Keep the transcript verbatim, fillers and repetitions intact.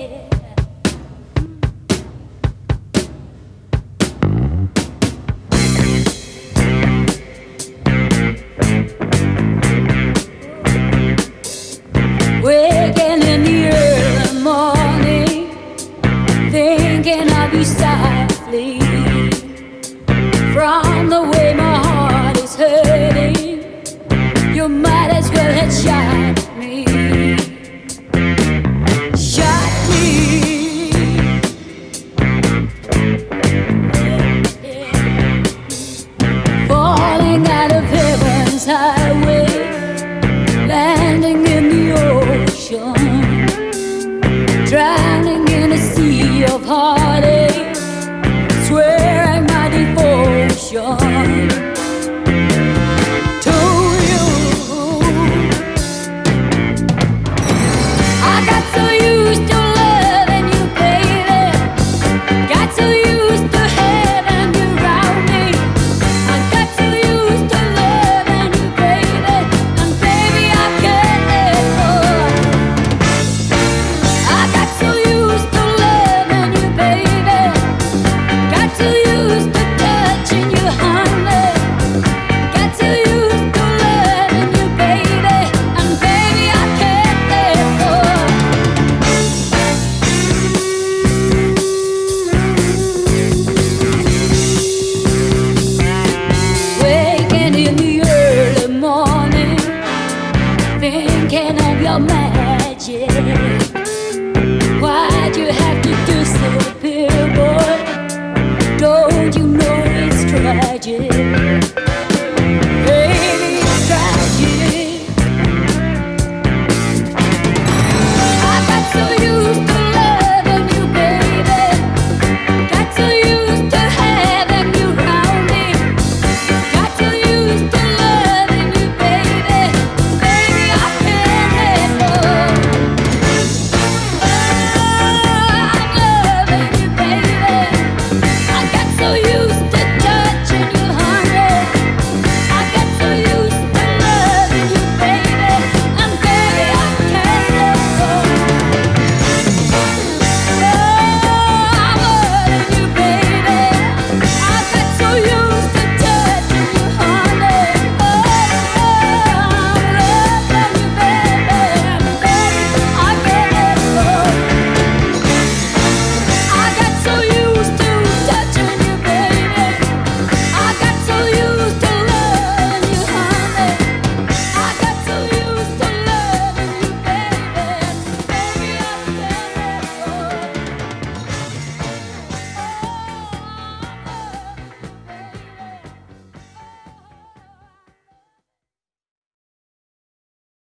Waking in the early morning, thinking of you softly. From the way my heart is hurting, you might as well have shot me. Shot me. Falling out of heaven's highway, landing in the ocean, drowning in a sea of heartache, swearing my devotion to you. I got so used to loving you, baby. Got so used to having you around me. I got so used to loving you, baby. And baby, I can't let go. I got so used to loving you, baby. Got so used to touching you, honey. Got so used to loving you, baby. And baby, I can't let go. Waking in the early morning, thinking of your magic. Why'd you have to disappear, boy? Don't you know it's tragic?